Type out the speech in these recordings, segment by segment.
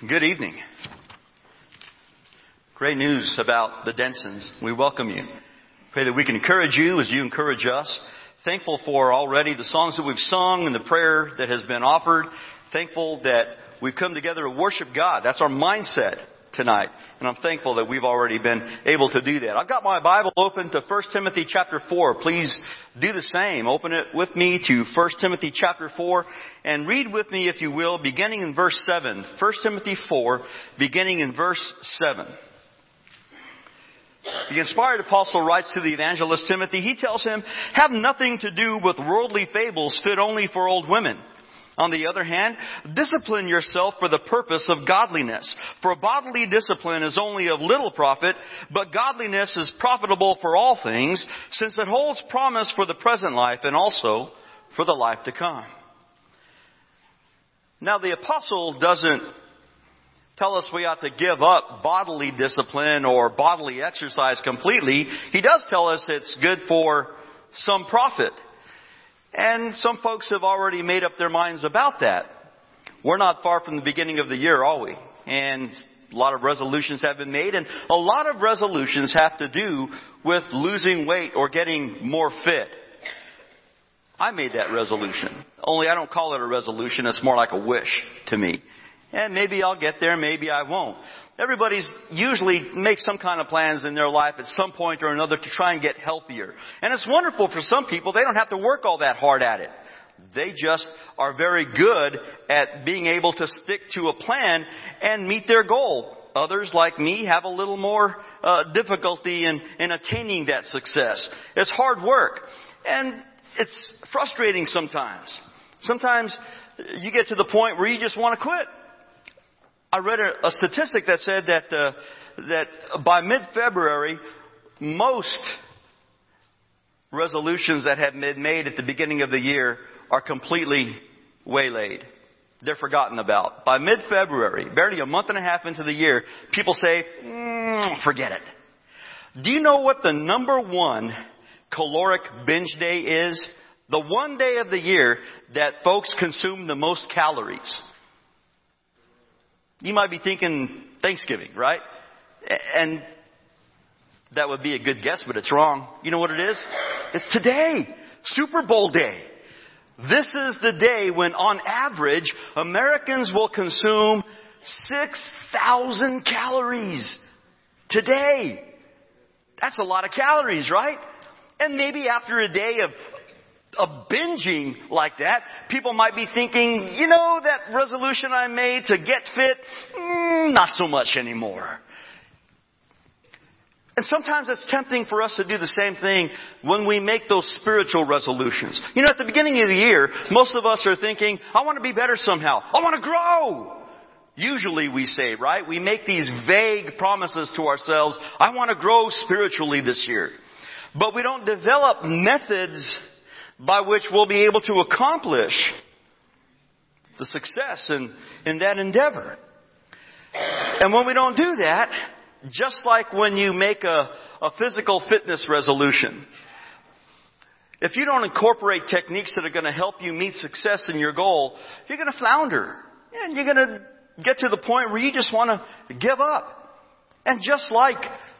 Good evening. Great news about the Densons. We welcome you. Pray that we can encourage you as you encourage us. Thankful for already the songs that we've sung and the prayer that has been offered. Thankful that we've come together to worship God. That's our mindset tonight. And I'm thankful that we've already been able to do that. I've got my Bible open to 1 Timothy chapter 4. Please do the same. Open it with me to 1 Timothy chapter 4 and read with me, if you will, beginning in verse 7. 1 Timothy 4, beginning in verse 7. The inspired apostle writes to the evangelist Timothy. He tells him, have nothing to do with worldly fables fit only for old women. On the other hand, discipline yourself for the purpose of godliness. For bodily discipline is only of little profit, but godliness is profitable for all things, since it holds promise for the present life and also for the life to come. Now, the apostle doesn't tell us we ought to give up bodily discipline or bodily exercise completely. He does tell us it's good for some profit. And some folks have already made up their minds about that. We're not far from the beginning of the year, are we? And a lot of resolutions have been made, and a lot of resolutions have to do with losing weight or getting more fit. I made that resolution. Only I don't call it a resolution. It's more like a wish to me. And maybe I'll get there, maybe I won't. Everybody's usually makes some kind of plans in their life at some point or another to try and get healthier. And it's wonderful for some people. They don't have to work all that hard at it. They just are very good at being able to stick to a plan and meet their goal. Others, like me, have a little more difficulty in attaining that success. It's hard work. And it's frustrating sometimes. Sometimes you get to the point where you just want to quit. I read a statistic that said that by mid-February, most resolutions that have been made at the beginning of the year are completely waylaid. They're forgotten about. By mid-February, barely a month and a half into the year, people say, forget it. Do you know what the number one caloric binge day is? The one day of the year that folks consume the most calories. You might be thinking Thanksgiving, right? And that would be a good guess, but it's wrong. You know what it is? It's today, Super Bowl day. This is the day when, on average, Americans will consume 6,000 calories today. That's a lot of calories, right? And maybe after a day of binging like that, people might be thinking, you know, that resolution I made to get fit, not so much anymore. And sometimes it's tempting for us to do the same thing when we make those spiritual resolutions. You know, at the beginning of the year, most of us are thinking, I want to be better somehow. I want to grow. Usually we say, right? We make these vague promises to ourselves. I want to grow spiritually this year. But we don't develop methods by which we'll be able to accomplish the success in that endeavor. And when we don't do that, just like when you make a physical fitness resolution, if you don't incorporate techniques that are going to help you meet success in your goal, you're going to flounder. And you're going to get to the point where you just want to give up. And just like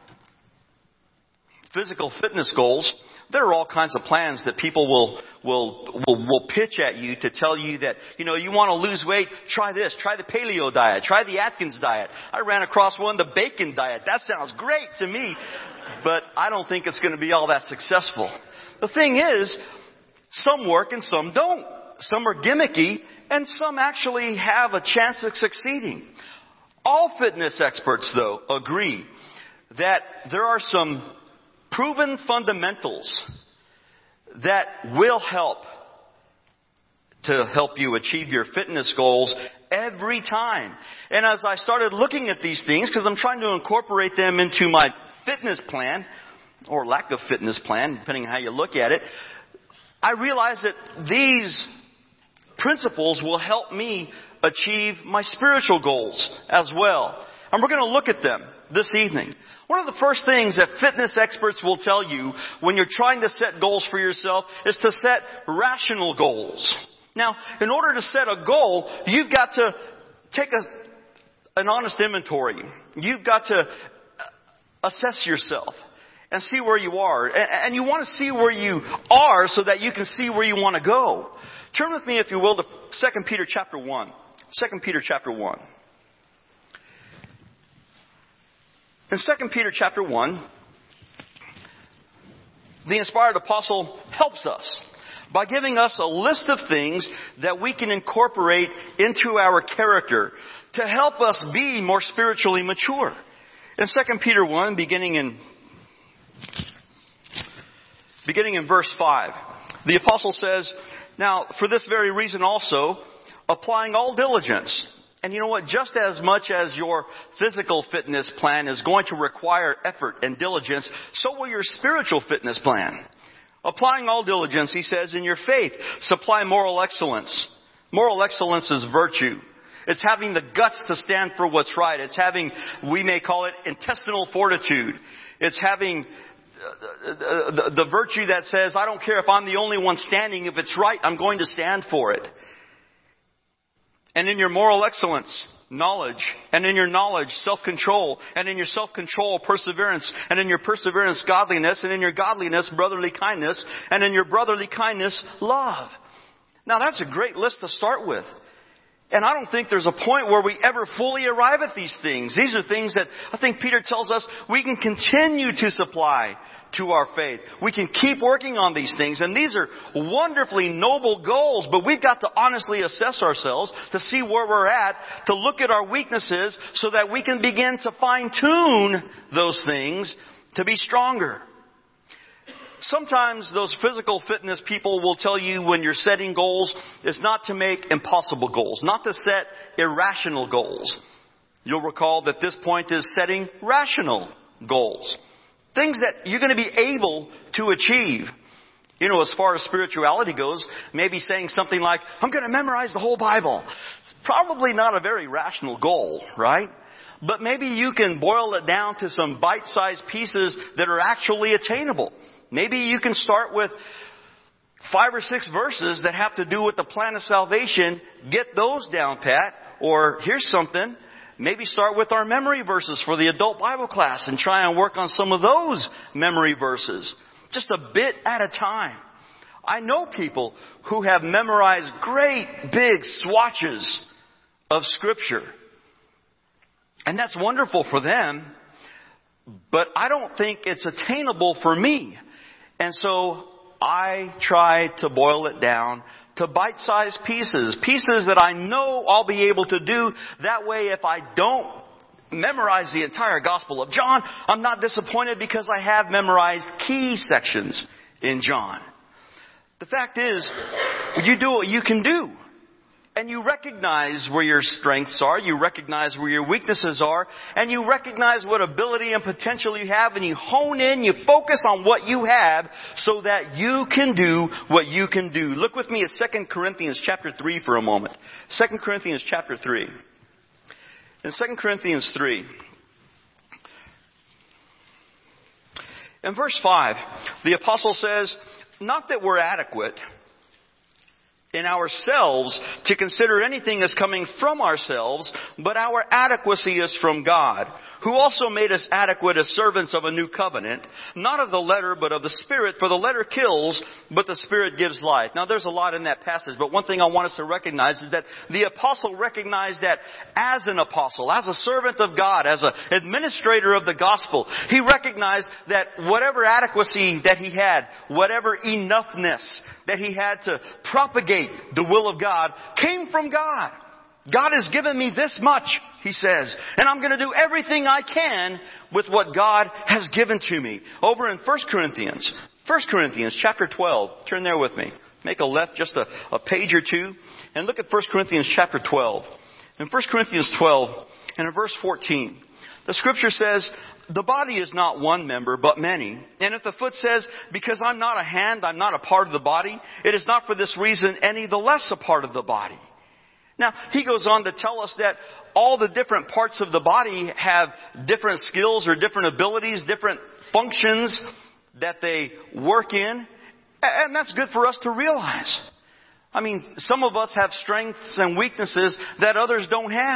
physical fitness goals, there are all kinds of plans that people will pitch at you to tell you that, you know, you want to lose weight, try this, try the paleo diet, try the Atkins diet. I ran across one, the bacon diet. That sounds great to me, but I don't think it's going to be all that successful. The thing is, some work and some don't. Some are gimmicky and some actually have a chance of succeeding. All fitness experts, though, agree that there are some proven fundamentals that will help to help you achieve your fitness goals every time. And as I started looking at these things, because I'm trying to incorporate them into my fitness plan, or lack of fitness plan, depending on how you look at it, I realized that these principles will help me achieve my spiritual goals as well. And we're going to look at them this evening. One of the first things that fitness experts will tell you when you're trying to set goals for yourself is to set rational goals. Now, in order to set a goal, you've got to take an honest inventory. You've got to assess yourself and see where you are. And you want to see where you are so that you can see where you want to go. Turn with me, if you will, to 2 Peter chapter 1. 2 Peter chapter 1. In 2 Peter chapter 1, the inspired apostle helps us by giving us a list of things that we can incorporate into our character to help us be more spiritually mature. In 2 Peter 1, beginning in verse 5, the apostle says, "Now, for this very reason also, applying all diligence." And you know what? Just as much as your physical fitness plan is going to require effort and diligence, so will your spiritual fitness plan. Applying all diligence, he says, in your faith, supply moral excellence. Moral excellence is virtue. It's having the guts to stand for what's right. It's having, we may call it, intestinal fortitude. It's having the virtue that says, I don't care if I'm the only one standing. If it's right, I'm going to stand for it. And in your moral excellence, knowledge. And in your knowledge, self-control. And in your self-control, perseverance. And in your perseverance, godliness. And in your godliness, brotherly kindness. And in your brotherly kindness, love. Now that's a great list to start with. And I don't think there's a point where we ever fully arrive at these things. These are things that I think Peter tells us we can continue to supply to our faith. We can keep working on these things. And these are wonderfully noble goals, but we've got to honestly assess ourselves to see where we're at, to look at our weaknesses so that we can begin to fine-tune those things to be stronger. Sometimes those physical fitness people will tell you when you're setting goals, it's not to make impossible goals, not to set irrational goals. You'll recall that this point is setting rational goals. Things that you're going to be able to achieve. You know, as far as spirituality goes, maybe saying something like, I'm going to memorize the whole Bible. It's probably not a very rational goal, right? But maybe you can boil it down to some bite-sized pieces that are actually attainable. Maybe you can start with 5 or 6 verses that have to do with the plan of salvation. Get those down pat. Or here's something. Maybe start with our memory verses for the adult Bible class and try and work on some of those memory verses. Just a bit at a time. I know people who have memorized great big swatches of Scripture. And that's wonderful for them. But I don't think it's attainable for me. And so I try to boil it down to bite-sized pieces. Pieces that I know I'll be able to do. That way, if I don't memorize the entire Gospel of John, I'm not disappointed because I have memorized key sections in John. The fact is, you do what you can do. And you recognize where your strengths are. You recognize where your weaknesses are. And you recognize what ability and potential you have. And you hone in, you focus on what you have so that you can do what you can do. Look with me at 2 Corinthians chapter 3 for a moment. 2 Corinthians chapter 3. In 2 Corinthians 3, in verse 5, the apostle says, not that we're adequate in ourselves to consider anything as coming from ourselves, but our adequacy is from God, who also made us adequate as servants of a new covenant, not of the letter, but of the Spirit, for the letter kills, but the Spirit gives life. Now there's a lot in that passage, but one thing I want us to recognize is that the apostle recognized that as an apostle, as a servant of God, as an administrator of the gospel, he recognized that whatever adequacy that he had, whatever enoughness that he had to propagate the will of God came from God. God has given me this much, he says, and I'm going to do everything I can with what God has given to me. Over in 1 Corinthians chapter 12, turn there with me. Make a left just a page or two and look at 1 Corinthians chapter 12. In 1 Corinthians 12 and in verse 14, the scripture says, the body is not one member, but many. And if the foot says, because I'm not a hand, I'm not a part of the body, it is not for this reason any the less a part of the body. Now, he goes on to tell us that all the different parts of the body have different skills or different abilities, different functions that they work in. And that's good for us to realize. I mean, some of us have strengths and weaknesses that others don't have.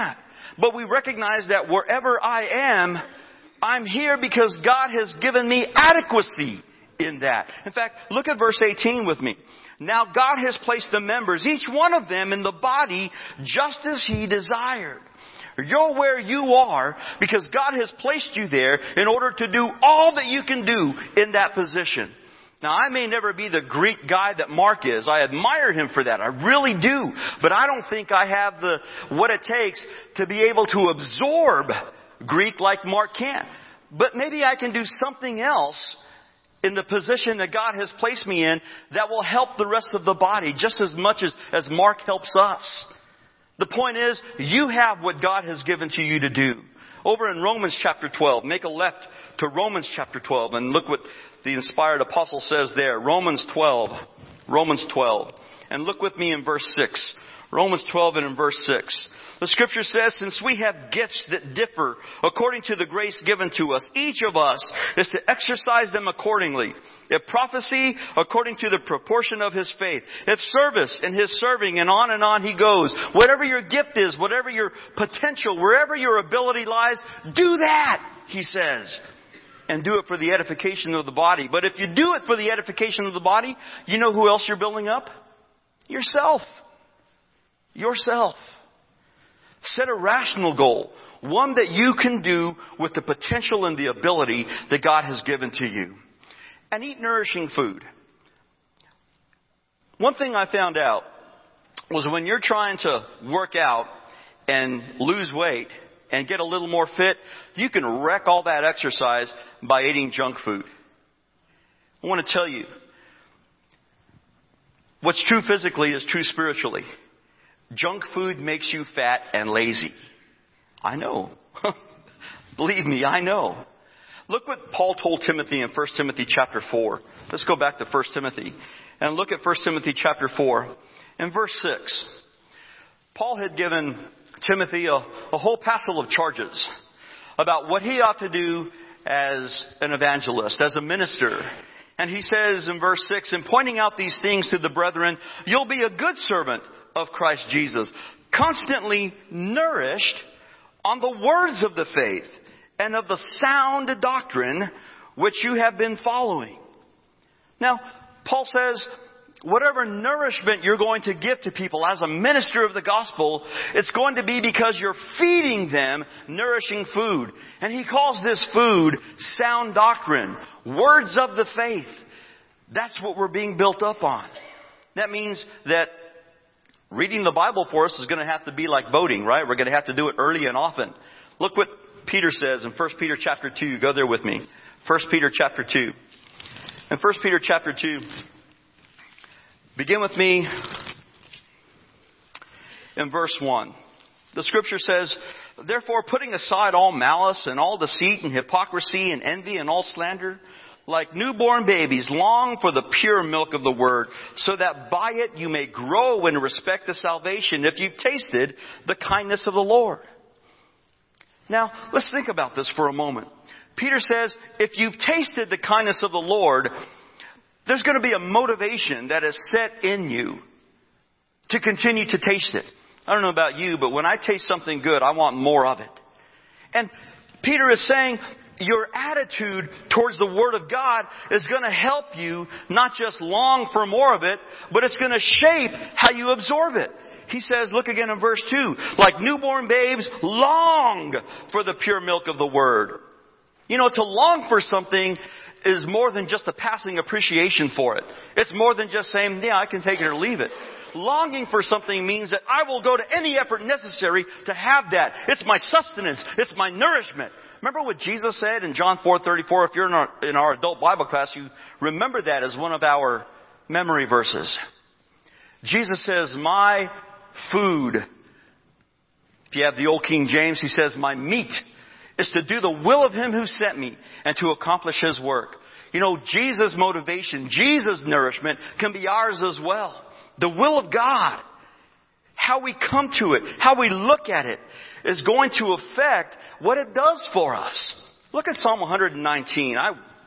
But we recognize that wherever I am, I'm here because God has given me adequacy in that. In fact, look at verse 18 with me. Now God has placed the members, each one of them, in the body just as He desired. You're where you are because God has placed you there in order to do all that you can do in that position. Now, I may never be the Greek guy that Mark is. I admire him for that. I really do. But I don't think I have what it takes to be able to absorb Greek like Mark can. But maybe I can do something else in the position that God has placed me in that will help the rest of the body just as much as Mark helps us. The point is, you have what God has given to you to do. Over in Romans chapter 12, make a left to Romans chapter 12 and look what the inspired apostle says there. Romans 12. And look with me in verse 6. Romans 12 and in verse 6. The scripture says, since we have gifts that differ according to the grace given to us, each of us is to exercise them accordingly. If prophecy, according to the proportion of his faith. If service, in his serving, and on he goes. Whatever your gift is, whatever your potential, wherever your ability lies, do that, he says. And do it for the edification of the body. But if you do it for the edification of the body, you know who else you're building up? Yourself. Yourself. Set a rational goal. One that you can do with the potential and the ability that God has given to you. And eat nourishing food. One thing I found out was when you're trying to work out and lose weight and get a little more fit, you can wreck all that exercise by eating junk food. I want to tell you, what's true physically is true spiritually. Junk food makes you fat and lazy. I know. Believe me, I know. Look what Paul told Timothy in 1 Timothy chapter 4. Let's go back to 1 Timothy and look at 1 Timothy chapter 4 and verse 6. Paul had given Timothy a whole passel of charges about what he ought to do as an evangelist, as a minister. And he says in verse 6, in pointing out these things to the brethren, you'll be a good servant of Christ Jesus, constantly nourished on the words of the faith and of the sound doctrine which you have been following. Now, Paul says, whatever nourishment you're going to give to people as a minister of the gospel, it's going to be because you're feeding them nourishing food. And he calls this food sound doctrine, words of the faith. That's what we're being built up on. That means that reading the Bible for us is going to have to be like voting, right? We're going to have to do it early and often. Look what Peter says in 1 Peter chapter 2. Go there with me. 1 Peter chapter 2. In 1 Peter chapter 2, begin with me in verse 1. The scripture says, therefore, putting aside all malice and all deceit and hypocrisy and envy and all slander, like newborn babies, long for the pure milk of the word, so that by it you may grow in respect to salvation, if you've tasted the kindness of the Lord. Now, let's think about this for a moment. Peter says, if you've tasted the kindness of the Lord, there's going to be a motivation that is set in you to continue to taste it. I don't know about you, but when I taste something good, I want more of it. And Peter is saying, your attitude towards the Word of God is going to help you not just long for more of it, but it's going to shape how you absorb it. He says, look again in verse 2, like newborn babes long for the pure milk of the Word. You know, to long for something is more than just a passing appreciation for it. It's more than just saying, yeah, I can take it or leave it. Longing for something means that I will go to any effort necessary to have that. It's my sustenance. It's my nourishment. Remember what Jesus said in John 4:34? If you're in our adult Bible class, you remember that as one of our memory verses. Jesus says, my food. If you have the old King James, he says, my meat is to do the will of Him who sent me and to accomplish His work. You know, Jesus' motivation, Jesus' nourishment can be ours as well. The will of God, how we come to it, how we look at it, is going to affect what it does for us. Look at Psalm 119. I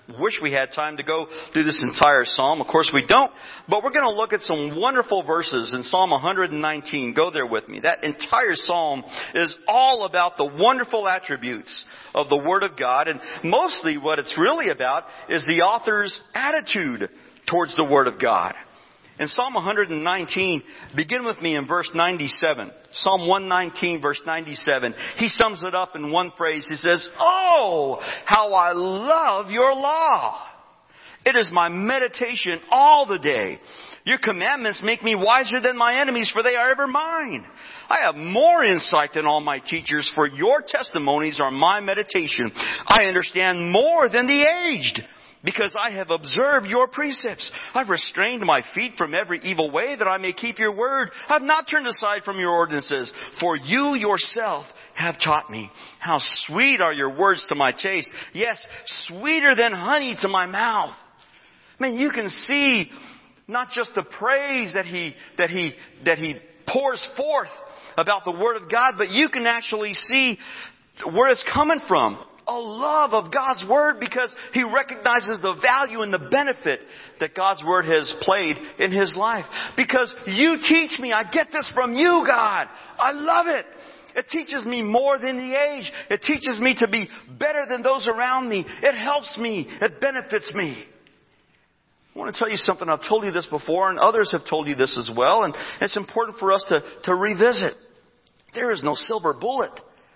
wish we had time to go through this entire psalm. Of course we don't. But we're going to look at some wonderful verses in Psalm 119. Go there with me. That entire psalm is all about the wonderful attributes of the Word of God. And mostly what it's really about is the author's attitude towards the Word of God. In Psalm 119, begin with me in verse 97. Psalm 119, verse 97. He sums it up in one phrase. He says, "Oh, how I love your law. It is my meditation all the day. Your commandments make me wiser than my enemies, for they are ever mine. I have more insight than all my teachers, for your testimonies are my meditation. I understand more than the aged, because I have observed your precepts. I've restrained my feet from every evil way, that I may keep your word. I've not turned aside from your ordinances, for you yourself have taught me. How sweet are your words to my taste. Yes, sweeter than honey to my mouth." I mean, you can see not just the praise that he pours forth about the Word of God, but you can actually see where it's coming from. A love of God's Word, because he recognizes the value and the benefit that God's Word has played in his life. Because you teach me. I get this from you, God. I love it. It teaches me more than the age. It teaches me to be better than those around me. It helps me. It benefits me. I want to tell you something. I've told you this before, and others have told you this as well. And it's important for us to revisit. There is no silver bullet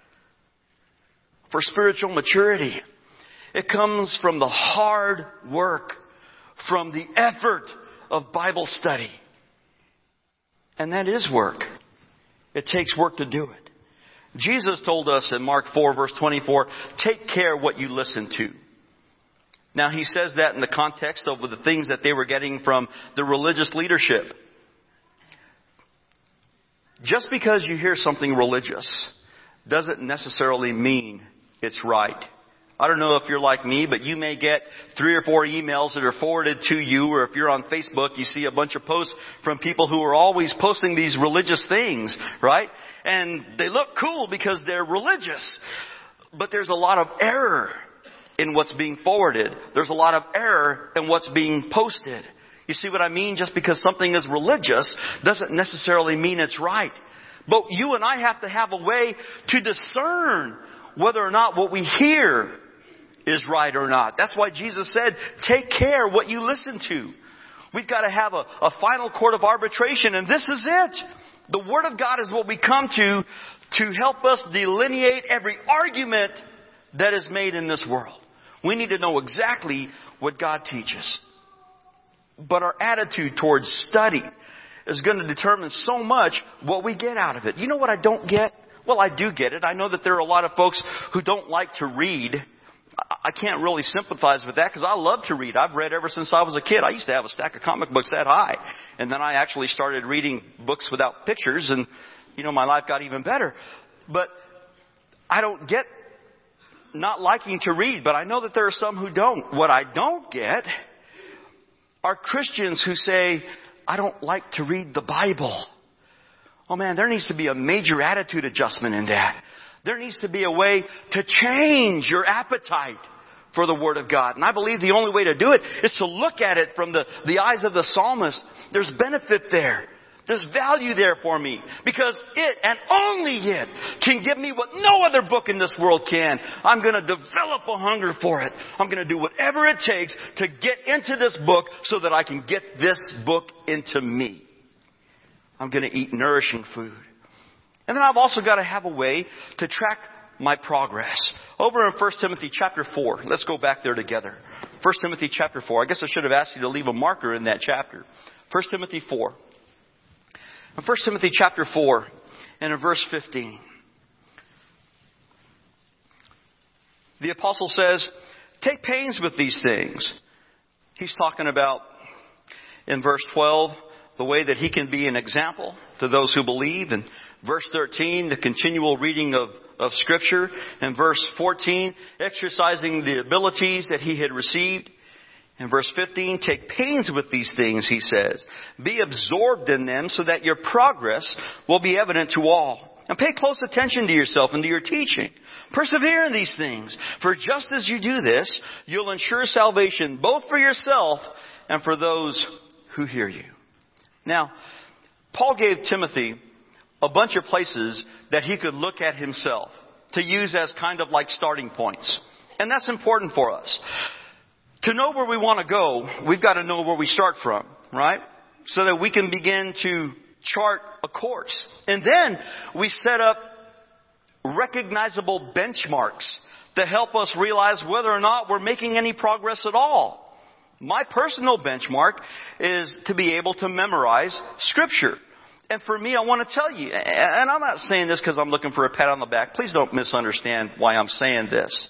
for spiritual maturity. It comes from the hard work, from the effort of Bible study. And that is work. It takes work to do it. Jesus told us in Mark 4, verse 24, "Take care what you listen to." Now he says that in the context of the things that they were getting from the religious leadership. Just because you hear something religious doesn't necessarily mean it's right. I don't know if you're like me, but you may get 3 or 4 emails that are forwarded to you, or if you're on Facebook, you see a bunch of posts from people who are always posting these religious things, right? And they look cool because they're religious. But there's a lot of error in what's being forwarded. There's a lot of error in what's being posted. You see what I mean? Just because something is religious doesn't necessarily mean it's right. But you and I have to have a way to discern whether or not what we hear is right or not. That's why Jesus said, take care what you listen to. We've got to have a final court of arbitration, and this is it. The Word of God is what we come to help us delineate every argument that is made in this world. We need to know exactly what God teaches. But our attitude towards study is going to determine so much what we get out of it. You know what I don't get? Well, I do get it. I know that there are a lot of folks who don't like to read. I can't really sympathize with that because I love to read. I've read ever since I was a kid. I used to have a stack of comic books that high. And then I actually started reading books without pictures, and, my life got even better. But I don't get not liking to read, but I know that there are some who don't. What I don't get are Christians who say, I don't like to read the Bible. Oh man, there needs to be a major attitude adjustment in that. There needs to be a way to change your appetite for the Word of God. And I believe the only way to do it is to look at it from the eyes of the psalmist. There's benefit there. There's value there for me. Because it, and only it, can give me what no other book in this world can. I'm going to develop a hunger for it. I'm going to do whatever it takes to get into this book so that I can get this book into me. I'm going to eat nourishing food. And then I've also got to have a way to track my progress. Over in 1 Timothy chapter 4. Let's go back there together. 1 Timothy chapter 4. I guess I should have asked you to leave a marker in that chapter. 1 Timothy 4. In 1 Timothy chapter 4 and in verse 15. The apostle says, take pains with these things. He's talking about, in verse 12, the way that he can be an example to those who believe. And verse 13, the continual reading of Scripture. And verse 14, exercising the abilities that he had received. In verse 15, take pains with these things, he says. Be absorbed in them so that your progress will be evident to all. And pay close attention to yourself and to your teaching. Persevere in these things. For just as you do this, you'll ensure salvation both for yourself and for those who hear you. Now, Paul gave Timothy a bunch of places that he could look at himself to use as kind of like starting points. And that's important for us. To know where we want to go, we've got to know where we start from, right? So that we can begin to chart a course. And then we set up recognizable benchmarks to help us realize whether or not we're making any progress at all. My personal benchmark is to be able to memorize Scripture. And for me, I want to tell you, and I'm not saying this because I'm looking for a pat on the back. Please don't misunderstand why I'm saying this.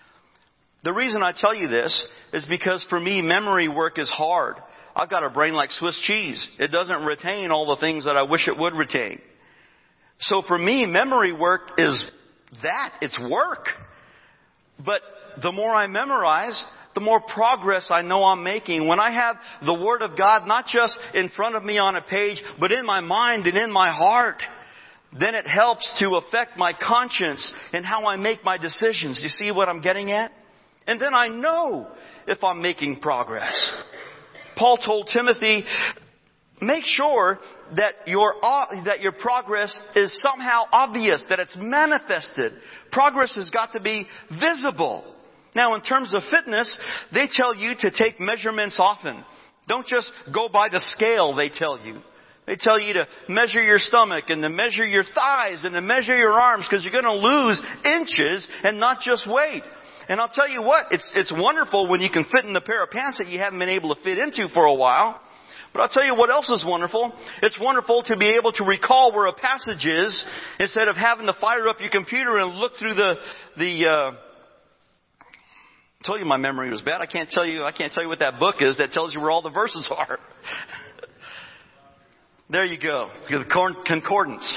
The reason I tell you this is because for me, memory work is hard. I've got a brain like Swiss cheese. It doesn't retain all the things that I wish it would retain. So for me, memory work is that. It's work. But the more I memorize, the more progress I know I'm making. When I have the Word of God not just in front of me on a page, but in my mind and in my heart, then it helps to affect my conscience and how I make my decisions. Do you see what I'm getting at? And then I know if I'm making progress. Paul told Timothy, make sure that your progress is somehow obvious, that it's manifested. Progress has got to be visible. Now, in terms of fitness, they tell you to take measurements often. Don't just go by the scale, they tell you. They tell you to measure your stomach and to measure your thighs and to measure your arms because you're going to lose inches and not just weight. And I'll tell you what, it's wonderful when you can fit in a pair of pants that you haven't been able to fit into for a while. But I'll tell you what else is wonderful. It's wonderful to be able to recall where a passage is instead of having to fire up your computer and look through I told you my memory was bad. I can't tell you what that book is that tells you where all the verses are. There you go. The concordance.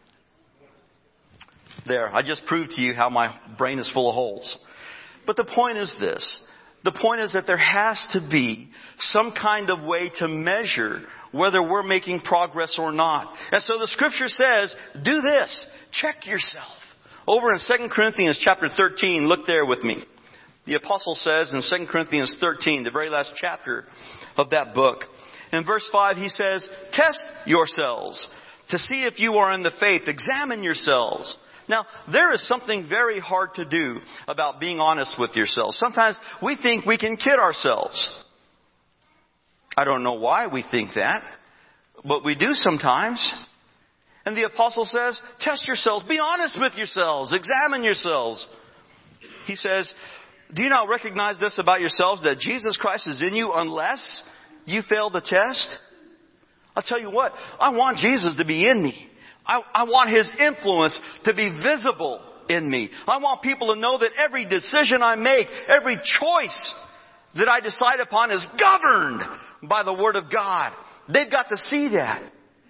There. I just proved to you how my brain is full of holes. But the point is this. The point is that there has to be some kind of way to measure whether we're making progress or not. And so the Scripture says, do this. Check yourself. Over in 2 Corinthians chapter 13, look there with me. The apostle says in 2 Corinthians 13, the very last chapter of that book, in verse 5 he says, test yourselves to see if you are in the faith. Examine yourselves. Now, there is something very hard to do about being honest with yourselves. Sometimes we think we can kid ourselves. I don't know why we think that, but we do sometimes. And the apostle says, test yourselves. Be honest with yourselves. Examine yourselves. He says, do you not recognize this about yourselves, that Jesus Christ is in you unless you fail the test? I'll tell you what, I want Jesus to be in me. I want His influence to be visible in me. I want people to know that every decision I make, every choice that I decide upon is governed by the Word of God. They've got to see that.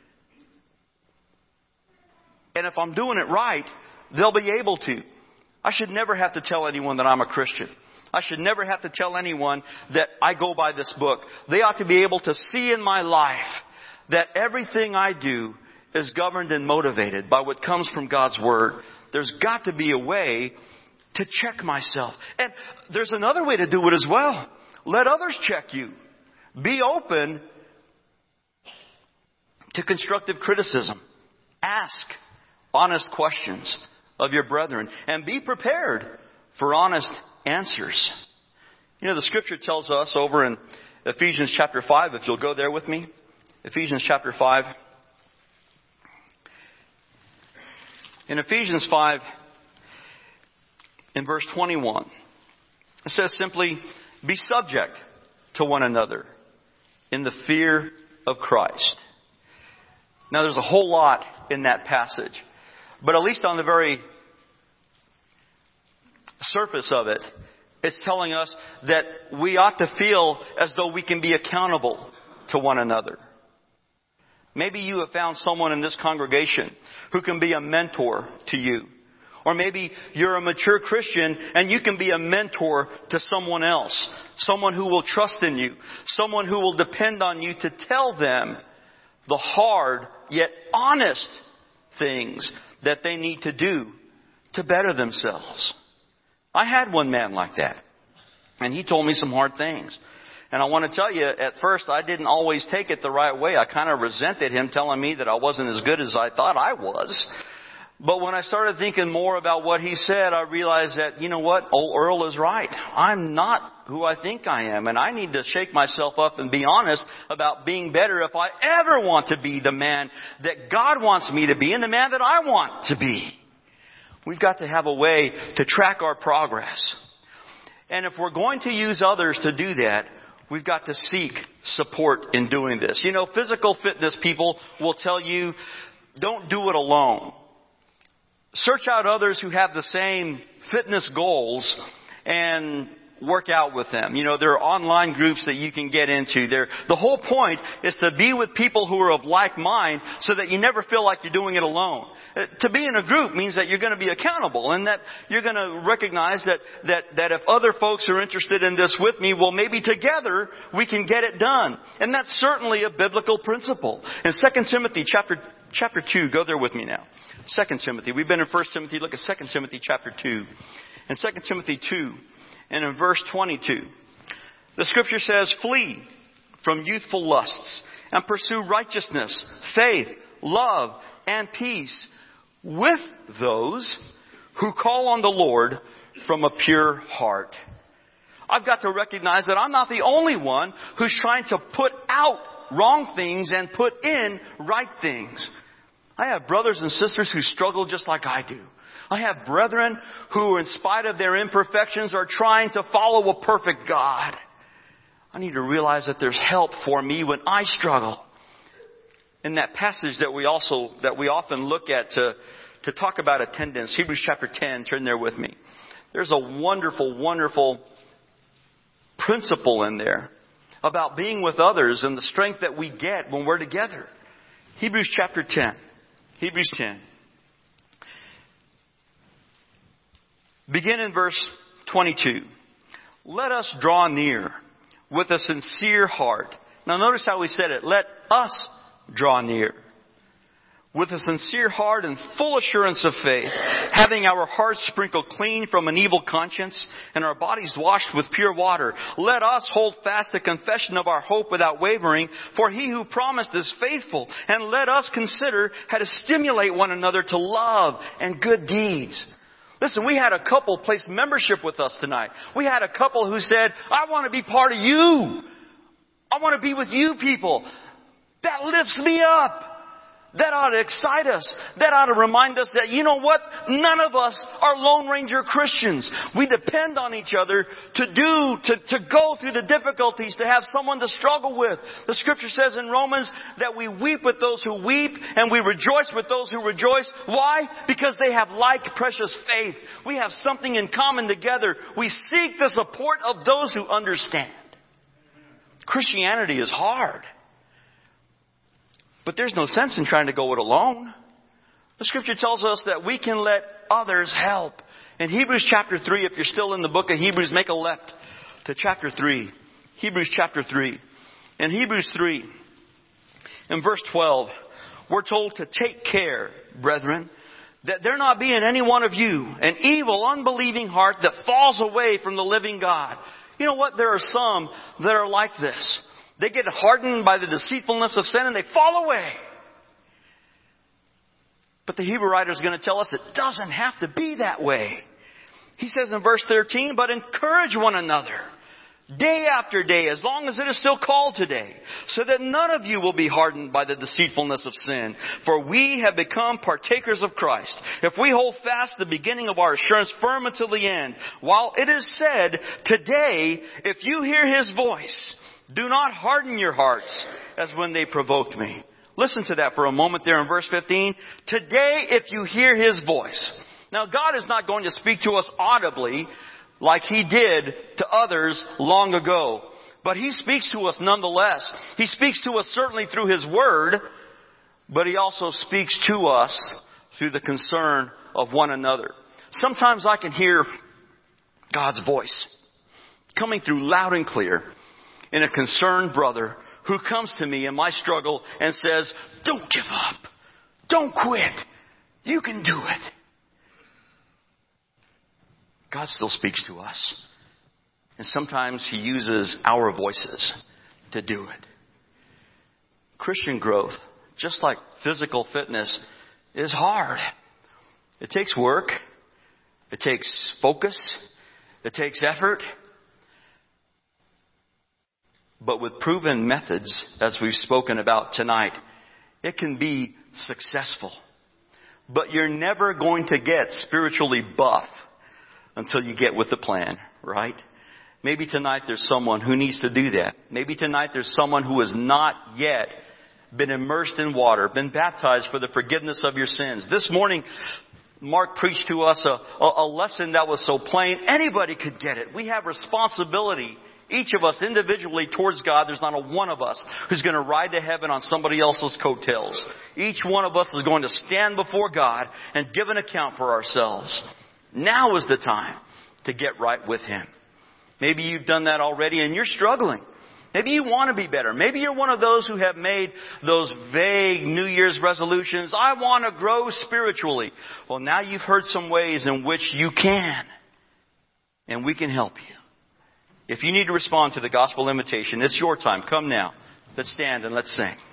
And if I'm doing it right, they'll be able to. I should never have to tell anyone that I'm a Christian. I should never have to tell anyone that I go by this book. They ought to be able to see in my life that everything I do is governed and motivated by what comes from God's Word. There's got to be a way to check myself. And there's another way to do it as well. Let others check you. Be open to constructive criticism. Ask honest questions of your brethren. And be prepared for honest answers. You know, the Scripture tells us over in Ephesians chapter 5, if you'll go there with me. Ephesians chapter 5. In Ephesians 5, in verse 21, it says simply, be subject to one another in the fear of Christ. Now there's a whole lot in that passage, but at least on the very surface of it, it's telling us that we ought to feel as though we can be accountable to one another. Maybe you have found someone in this congregation who can be a mentor to you. Or maybe you're a mature Christian and you can be a mentor to someone else. Someone who will trust in you. Someone who will depend on you to tell them the hard yet honest things that they need to do to better themselves. I had one man like that. And he told me some hard things. And I want to tell you, at first, I didn't always take it the right way. I kind of resented him telling me that I wasn't as good as I thought I was. But when I started thinking more about what he said, I realized that, you know what? Old Earl is right. I'm not who I think I am. And I need to shake myself up and be honest about being better if I ever want to be the man that God wants me to be and the man that I want to be. We've got to have a way to track our progress. And if we're going to use others to do that, we've got to seek support in doing this. You know, physical fitness people will tell you, don't do it alone. Search out others who have the same fitness goals and work out with them. You know, there are online groups that you can get into. The whole point is to be with people who are of like mind so that you never feel like you're doing it alone. To be in a group means that you're going to be accountable and that you're going to recognize that if other folks are interested in this with me, well, maybe together we can get it done. And that's certainly a biblical principle. In 2 Timothy chapter 2, go there with me now. 2 Timothy. We've been in 1 Timothy. Look at 2 Timothy chapter 2. In 2 Timothy 2 and in verse 22, the scripture says, flee from youthful lusts and pursue righteousness, faith, love, and peace with those who call on the Lord from a pure heart. I've got to recognize that I'm not the only one who's trying to put out wrong things and put in right things. I have brothers and sisters who struggle just like I do. I have brethren who, in spite of their imperfections, are trying to follow a perfect God. I need to realize that there's help for me when I struggle. In that passage that we often look at to talk about attendance, Hebrews chapter 10, turn there with me. There's a wonderful, wonderful principle in there about being with others and the strength that we get when we're together. Hebrews chapter 10. Hebrews 10. Begin in verse 22. Let us draw near with a sincere heart. Now notice how we said it. Let us draw near with a sincere heart and full assurance of faith, having our hearts sprinkled clean from an evil conscience and our bodies washed with pure water. Let us hold fast the confession of our hope without wavering, for he who promised is faithful. And let us consider how to stimulate one another to love and good deeds. Listen, we had a couple place membership with us tonight. We had a couple who said, I want to be part of you. I want to be with you people. That lifts me up. That ought to excite us. That ought to remind us that, you know what? None of us are Lone Ranger Christians. We depend on each other to go through the difficulties, to have someone to struggle with. The scripture says in Romans that we weep with those who weep and we rejoice with those who rejoice. Why? Because they have like precious faith. We have something in common together. We seek the support of those who understand. Christianity is hard. But there's no sense in trying to go it alone. The scripture tells us that we can let others help. In Hebrews chapter 3, if you're still in the book of Hebrews, make a left to chapter 3. Hebrews chapter 3. In Hebrews 3, in verse 12, we're told to take care, brethren, that there not be in any one of you an evil, unbelieving heart that falls away from the living God. You know what? There are some that are like this. They get hardened by the deceitfulness of sin and they fall away. But the Hebrew writer is going to tell us it doesn't have to be that way. He says in verse 13, but encourage one another day after day, as long as it is still called today, so that none of you will be hardened by the deceitfulness of sin. For we have become partakers of Christ, if we hold fast the beginning of our assurance firm until the end. While it is said, today, if you hear His voice, do not harden your hearts as when they provoked me. Listen to that for a moment there in verse 15. Today, if you hear His voice. Now, God is not going to speak to us audibly like He did to others long ago. But He speaks to us nonetheless. He speaks to us certainly through His Word, but He also speaks to us through the concern of one another. Sometimes I can hear God's voice coming through loud and clear in a concerned brother who comes to me in my struggle and says, don't give up. Don't quit. You can do it. God still speaks to us. And sometimes He uses our voices to do it. Christian growth, just like physical fitness, is hard. It takes work. It takes focus. It takes effort. But with proven methods, as we've spoken about tonight, it can be successful. But you're never going to get spiritually buff until you get with the plan, right? Maybe tonight there's someone who needs to do that. Maybe tonight there's someone who has not yet been immersed in water, been baptized for the forgiveness of your sins. This morning, Mark preached to us a lesson that was so plain, anybody could get it. We have responsibility, each of us individually, towards God. There's not a one of us who's going to ride to heaven on somebody else's coattails. Each one of us is going to stand before God and give an account for ourselves. Now is the time to get right with Him. Maybe you've done that already and you're struggling. Maybe you want to be better. Maybe you're one of those who have made those vague New Year's resolutions. I want to grow spiritually. Well, now you've heard some ways in which you can. And we can help you. If you need to respond to the gospel invitation, it's your time. Come now. Let's stand and let's sing.